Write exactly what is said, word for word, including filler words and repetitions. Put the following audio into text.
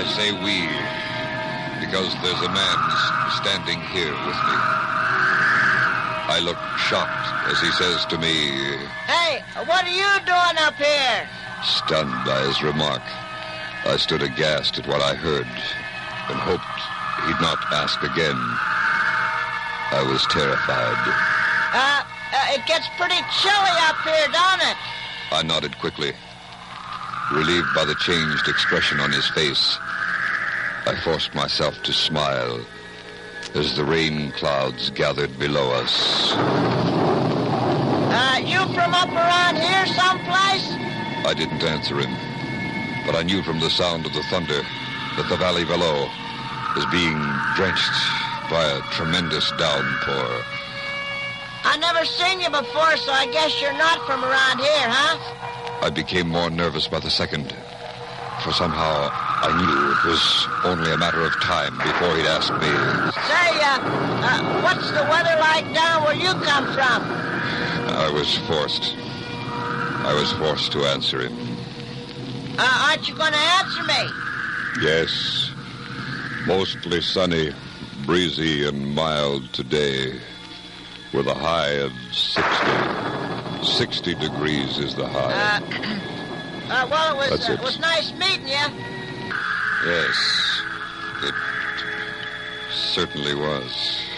I say we, because there's a man s- standing here with me. I look shocked as he says to me, Hey, what are you doing up here? Stunned by his remark, I stood aghast at what I heard and hoped he'd not ask again. I was terrified. Uh, uh, it gets pretty chilly up here, don't it? I nodded quickly. Relieved by the changed expression on his face, I forced myself to smile as the rain clouds gathered below us. Uh, you from up around here someplace? I didn't answer him, but I knew from the sound of the thunder that the valley below was being drenched by a tremendous downpour. I never seen you before, so I guess you're not from around here, huh? I became more nervous by the second, for somehow I knew it was only a matter of time before he'd ask me. Say, uh, uh, what's the weather like down where you come from? I was forced. I was forced to answer him. Uh, aren't you going to answer me? Yes. Mostly sunny, breezy, and mild today, with a high of sixty. Sixty degrees is the high. Uh, uh well, it was, That's uh, it. it was nice meeting you. Yes, it certainly was.